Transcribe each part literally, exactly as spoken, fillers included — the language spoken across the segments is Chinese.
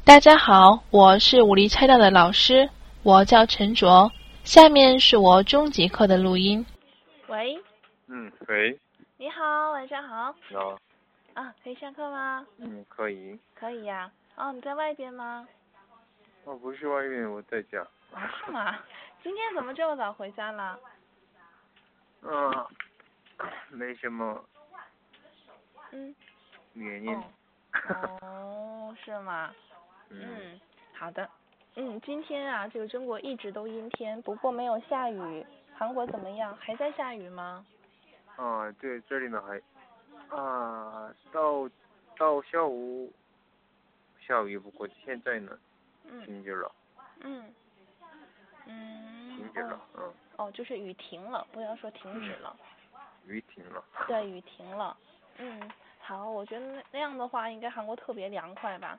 大家好，我是武力拆弹的老师，我叫陈卓。下面是我中级课的录音。 喂。 嗯，喂。 你好，晚上好。 好。 啊，可以上课吗？ 嗯，可以。 可以呀、啊。哦，你在外边吗？ 哦，不是外面，我在家。 哦，是吗？今天怎么这么早回家了？ 啊，没什么。 嗯。 原因。 哦, 哦，是吗？ 嗯, 嗯，好的。嗯，今天啊，这个中国一直都阴天，不过没有下雨。韩国怎么样？还在下雨吗？ 啊，对，这里呢还啊，到到下午下雨，不过现在呢停止了。 嗯嗯。 停止了， 哦嗯。 哦，就是雨停了，不要说停止了。 嗯、雨停了。 对，雨停了。嗯，好，我觉得那那样的话，应该韩国特别凉快吧？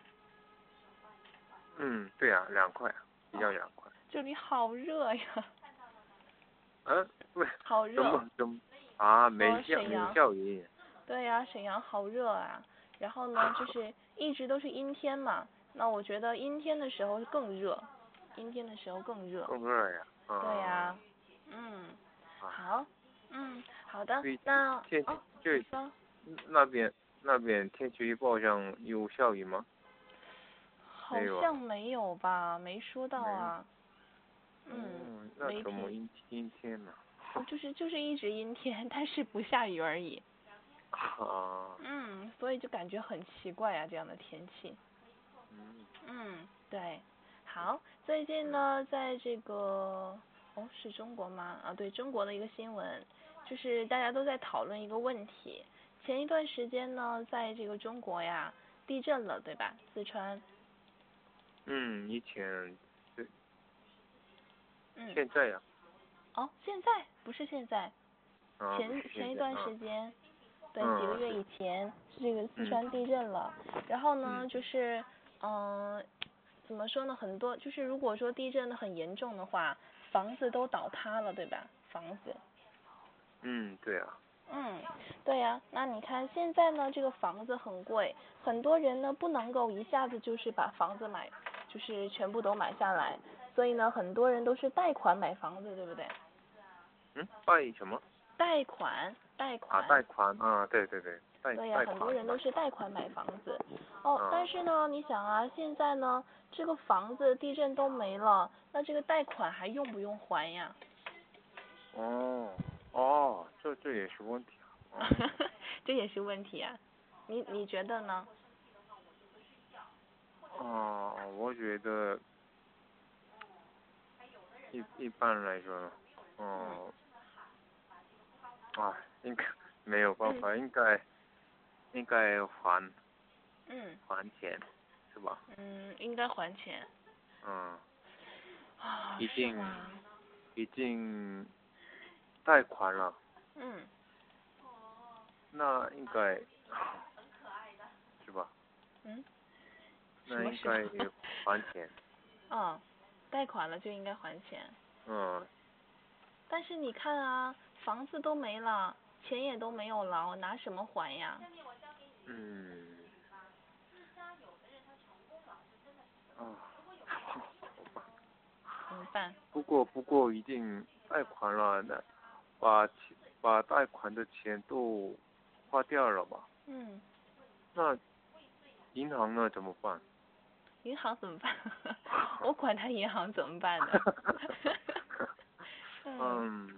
嗯，对啊，凉快，比较凉快。 这里好热呀。 嗯，对。 好热。 怎么怎么啊？没下没有下雨。 对呀、啊，沈阳好热啊。然后呢，就是一直都是阴天嘛。那我觉得阴天的时候更热，阴天的时候更热。 更热呀。啊、 对呀、啊。嗯。好。嗯，好的。那天哦， 这那边那边天气预报上有下雨吗？ 好像没有吧，没说到啊。嗯， 那怎么阴阴天呢？ 就是就是一直阴天，但是不下雨而已。 啊。 嗯，所以就感觉很奇怪啊，这样的天气。 嗯。 嗯，对。好，最近呢，在这个哦是中国吗？啊，对，中国的一个新闻，就是大家都在讨论一个问题。前一段时间呢，在这个中国呀，地震了，对吧？四川。 嗯，以前对。 嗯。 现在呀、 啊。哦，现在不是现在。 啊、 前前一段时间。 啊、 对， 嗯、 几个月以前是这个四川地震了，嗯、然后呢， 嗯、 就是嗯、呃，怎么说呢？很多就是如果说地震的很严重的话，房子都倒塌了，对吧？房子。 嗯，对啊。 嗯，对呀、啊。那你看现在呢，这个房子很贵，很多人呢不能够一下子就是把房子买，就是全部都买下来，所以呢，很多人都是贷款买房子，对不对？ 嗯，贷什么？ 贷款，贷款。 啊，贷款啊，对对对，贷对呀、啊，很多人都是贷款买房子。哦， 嗯、 但是呢，你想啊，现在呢，这个房子地震都没了，那这个贷款还用不用还呀？ 哦哦，这这也是问题啊。哦、 这也是问题啊，你你觉得呢？ 哦、呃，我觉得一一般来说呢，哦、呃，啊，应该没有办法，嗯、应该应该还， 嗯， 还钱，是吧？ 嗯，应该还钱。 嗯。 啊， 已经是吗？ 已经贷款了。 嗯。 那应该是吧？ 嗯。 那应该还钱。 嗯，贷款了就应该还钱。 嗯。 但是你看啊，房子都没了，钱也都没有了，我拿什么还呀？ 嗯。啊， 怎么办？ 不过不过已经贷款了，那把把贷款的钱都花掉了吧？ 嗯。 那银行呢怎么办？ 银行怎么办？我管他银行怎么办呢？ 嗯，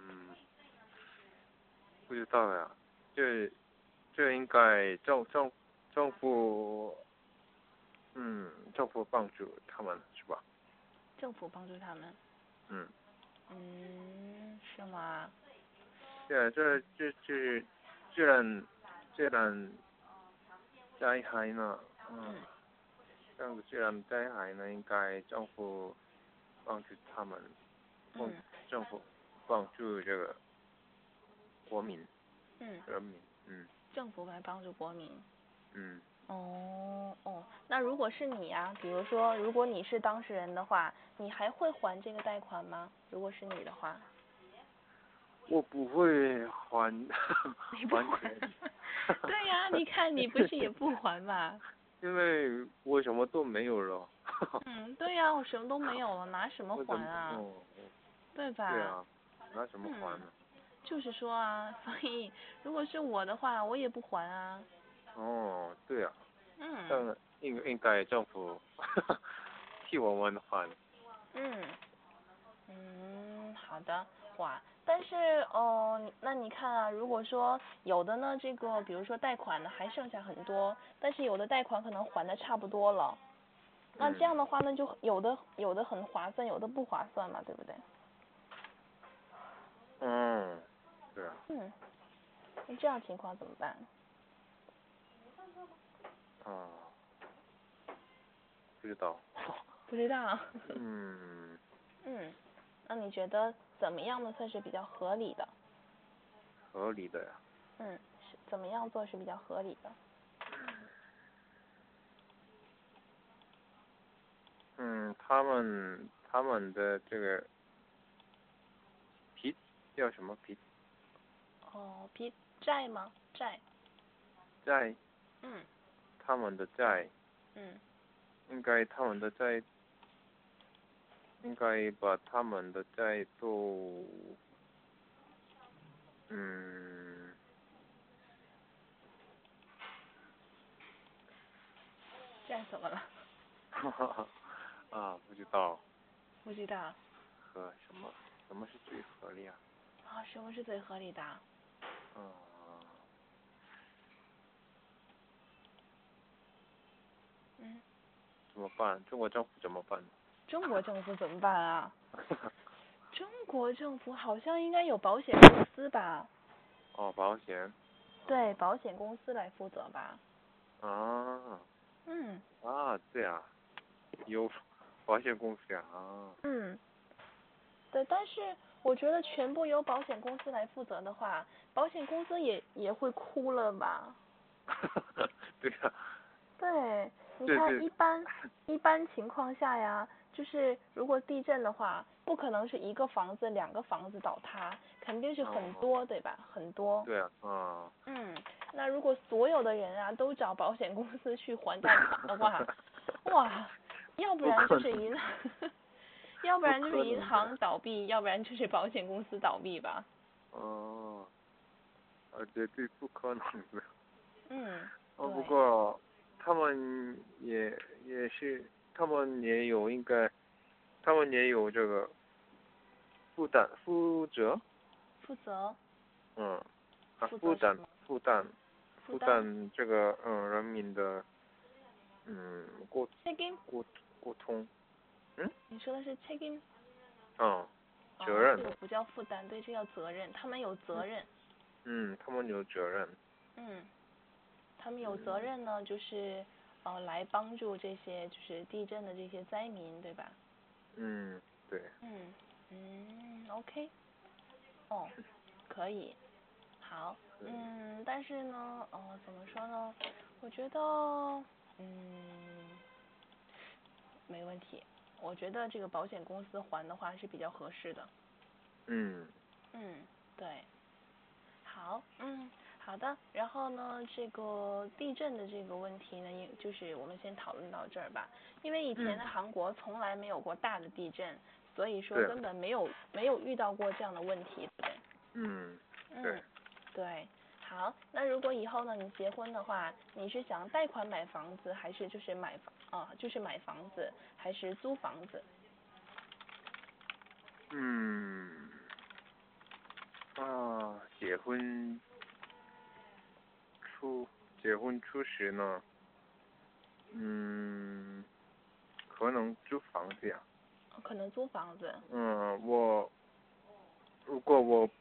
不知道呀，这这应该政政政府，嗯，政府帮助他们是吧？ 政府帮助他们。 嗯。 嗯，是吗？ 对，这这这自然自然灾害呢，嗯，这样子自然灾害呢，应该政府帮助他们， 嗯， 政府帮助这个国民， 嗯， 人民，嗯。 政府来帮助国民。 嗯。 哦哦，那如果是你呀、啊，比如说，如果你是当事人的话，你还会还这个贷款吗？如果是你的话。 我不会还。 你不还？对呀、啊，你看你不是也不还吗？ 因为我什么都没有了。 嗯，对呀、我什么都没有了，拿什么还啊？ 哦， 对吧？ 对啊，拿什么还呢？ 嗯，就是说啊，所以如果是我的话，我也不还啊。 哦，对啊， 嗯但应应该政府替我们还。 嗯嗯，好的，哇，但是哦，那你看啊，如果说有的呢，这个比如说贷款呢还剩下很多，但是有的贷款可能还的差不多了，那这样的话呢，就有的有的很划算，有的不划算嘛，对不对？ 嗯，对啊。 嗯，那这样情况怎么办？ 啊，不知道。 不知道。 嗯。 嗯，那你觉得怎么样呢算是比较合理的？ 合理的呀。 嗯，是怎么样做是比较合理的？ 嗯，他们他们的这个皮叫什么皮哦，批债吗？债。 债？ 嗯他们的债嗯应该他们的债应该把他们的债都嗯债怎么了？ 哈哈哈啊不知道不知道。 和什么什么是最合理啊？ 啊、什么是最合理的？ 嗯， 嗯， 怎么办？中国政府怎么办？ 中国政府怎么办啊？中国政府好像应该有保险公司吧？ 哦，保险。 对，保险公司来负责吧？ 啊嗯啊，这样，有保险公司呀啊。 嗯，对，但是我觉得全部由保险公司来负责的话，保险公司也也会哭了吧？ 对呀。 对，你对对。 看一般一般情况下呀，就是如果地震的话，不可能是一个房子、两个房子倒塌，肯定是很多，对吧？很多。 对啊，啊。 嗯，那如果所有的人啊都找保险公司去还贷款的话，哇，要不然就是银行，要不然就是银行倒闭，要不然就是保险公司倒闭吧。 哦，啊，绝对不可能的。 嗯， 哦， 对。 不过他们也也是，他们也有应该，他们也有这个负担负责。 负责。 嗯。啊， 负负担责什么？ 负担负负担。 担这个嗯人民的嗯沟 책임？ 沟沟通。嗯。 你说的是 책임？ 嗯，责哦， 任。 这个不叫负担，对，这叫责任，他们有责任。 嗯，他们有责任。 嗯，他们有责任呢，就是呃来帮助这些就是地震的这些灾民，对吧？ 嗯，对。 嗯嗯，OK。哦，可以。好。嗯，但是呢，呃，怎么说呢？我觉得，嗯，没问题。我觉得这个保险公司还的话是比较合适的。 嗯。 嗯，对。好，嗯，好的。然后呢，这个地震的这个问题呢，也就是我们先讨论到这儿吧。因为以前的韩国从来没有过大的地震，所以说根本没有没有遇到过这样的问题，对不对？ 嗯，对。 嗯，对。好，那如果以后呢，你结婚的话，你是想贷款买房子，还是就是买房啊，就是买房子，还是租房子？ 嗯。啊，结婚初结婚初时呢，嗯，可能租房子呀。 可能租房子。 嗯，我如果我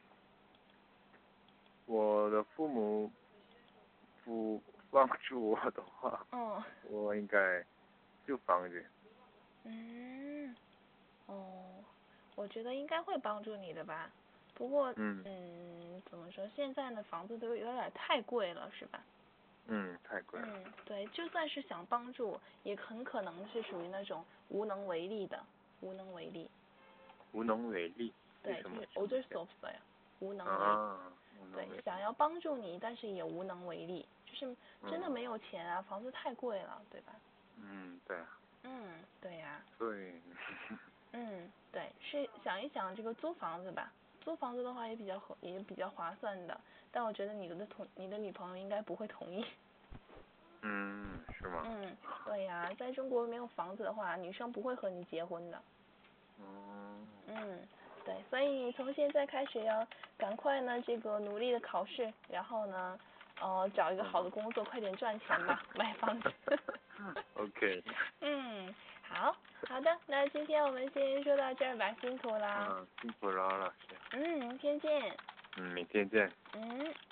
我的父母不帮助我的话， 嗯。 我应该租房子。 嗯。哦，我觉得应该会帮助你的吧。不过， 嗯嗯，怎么说？现在的房子都有点太贵了，是吧？ 嗯，太贵了。 嗯，对，就算是想帮助，也很可能是属于那种无能为力的，无能为力。 无能为力。 对，就是 o t h e r s o f t 呀，无能为力。 啊，无能为对， 力。 想要帮助你，但是也无能为力， 就是真的没有钱啊，房子太贵了，对吧？ 嗯，对啊。 嗯，对呀。 对。 嗯，对，是想一想这个租房子吧，租房子的话也比较合，也比较划算的，但我觉得你的同你的女朋友应该不会同意。 嗯，是吗？ 嗯，对呀，在中国没有房子的话，女生不会和你结婚的。 哦。 嗯，对，所以你从现在开始要赶快呢，这个努力的考试，然后呢，呃，找一个好的工作，快点赚钱吧，买房子。 OK。 嗯，好，好的，那今天我们先说到这儿吧，辛苦啦。 嗯，辛苦了，老师。 嗯，明天见。 嗯，明天见。 嗯。